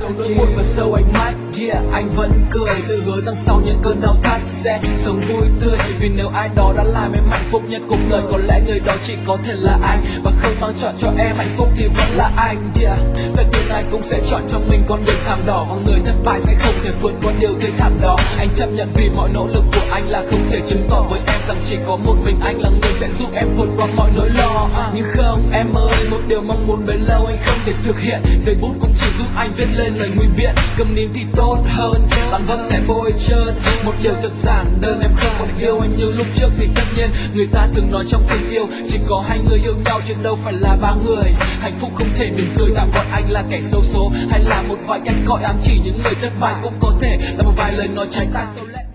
sâu nỗi buồn và sâu ánh mắt. Yeah, anh vẫn cười, tự hứa rằng sau những cơn đau thắt sẽ sống vui tươi. Vì nếu ai đó đã làm em hạnh phúc nhất cuộc đời, có lẽ người đó chỉ có thể là anh. Và không mang chọn cho em hạnh phúc thì vẫn là anh. Yeah, tất nhiên ai cũng sẽ chọn cho mình con đường thảm đỏ, và người thất bại sẽ không thể vượt qua điều thê thảm đó. Anh chấp nhận vì mọi nỗ lực của anh là không thể chứng tỏ với em rằng chỉ có một mình anh là người sẽ giúp em vượt qua mọi nỗi lo. Nhưng không em ơi, một điều mong muốn bấy lâu anh không thể thực hiện. Giấy bút cũng chỉ giúp anh viết lên lời nguy biện, cầm nín thì tốt hơn, làm vấp sẽ bôi trơn. Một điều thật giản đơn, em không còn yêu anh như lúc trước thì tất nhiên người ta thường nói trong tình yêu chỉ có hai người yêu nhau chứ đâu phải là ba người. Hạnh phúc không thể mỉm cười tạm gọi anh là kẻ xấu số, hay là một vài cách gọi ám chỉ những người thất bại, cũng có thể là một vài lời nói trái tai sâu lẽ.